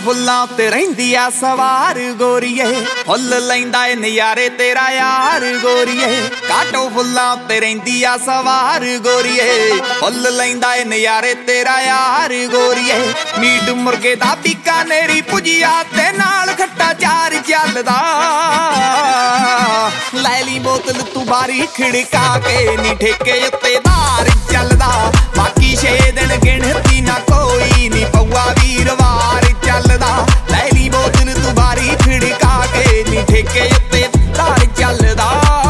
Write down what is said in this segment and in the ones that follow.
फुल्लां ते रहिंदी आ सवार गोरीए, फुल लैंदा ए नज़ारे तेरा यार गोरीए। काटो फुल्लां ते रहिंदी आ सवार गोरीए, फुल लैंदा ए नज़ारे तेरा यार गोरीए। मीट मुर्गे दा बीकानेरी भुजिया ते नाल खट्टा चार चलदा, लै ली बोतल तू बारी खिड़का के नी ठेके उत्ते धार चलदा। बाकी 6 दिन गिणती ना कोई नी पौआ वीरवार चलदा, लै ली बोतल तू बारी खिड़का के नी ठेके उत्ते धार चलदा।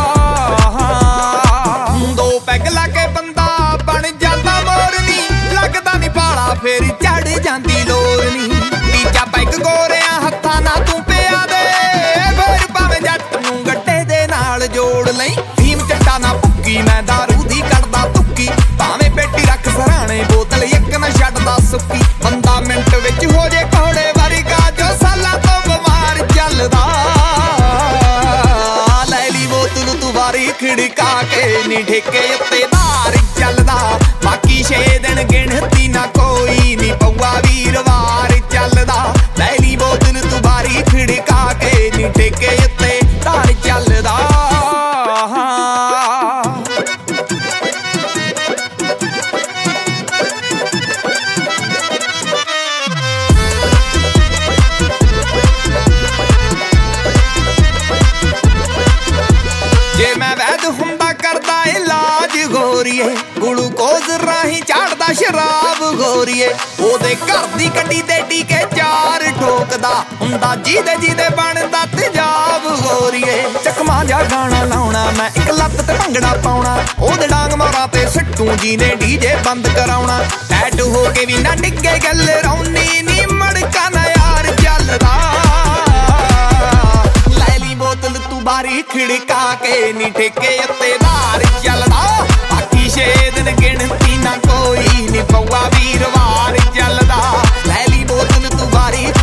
2 पैग ला के बंदा बन जांदा मोरनी, लगदा नी पाला फिर चढ़ जांदी लोरनी। तीजा पैग गोरियां हत्थां ना तू पिया दे, फिर भावें जट नूं गड्डे दे नाल जोड़ लई। फीम चट्टा ना भुक्की मैं दारू दी कढ़दा तुक्की, भावें पेटी रख सराणे बोतल एक ना छड्डदा सुक्की। बंदा मिंट विच हो जे घोड़े वर्गा जो सालां तो बमार चलदा, लै ली बोतल तू बारी खिड़का के नी ठेके उत्ते धार चलदा। बाकी 6 दिन गिणती ना कोई नी पौआ वीरवार चलदा, लै ली बोतल तू बारी खिड़का के नी ठेके उत्ते धार चलदा। जे मैं वैद हुंदा करदा इलाज गोरीए, ग्लूकोज राही चाड़दा शराब गोरीए। ओदे घर दी कड्डी ते टीके 4 ठोकदा, हुंदा जीदे जीदे बनदा तेजाब गोरीए। चकमा जा गाना लाउणा मैं इक लत्त ते भंगड़ा पाउणा, ओदे डांग मारा ते सिट्टू जी ने डीजे बंद कराउणा। टैट हो के भी ना डिग्गे गल रौनी नी मड़का ना यार चलदा, बोतल तू बारी खिड़का के नी ठेके उत्ते धार चलदा। बाकी 6 दिन गिणती ना कोई नी पौआ वीरवार चलदा, लै ली बोतल तू बारी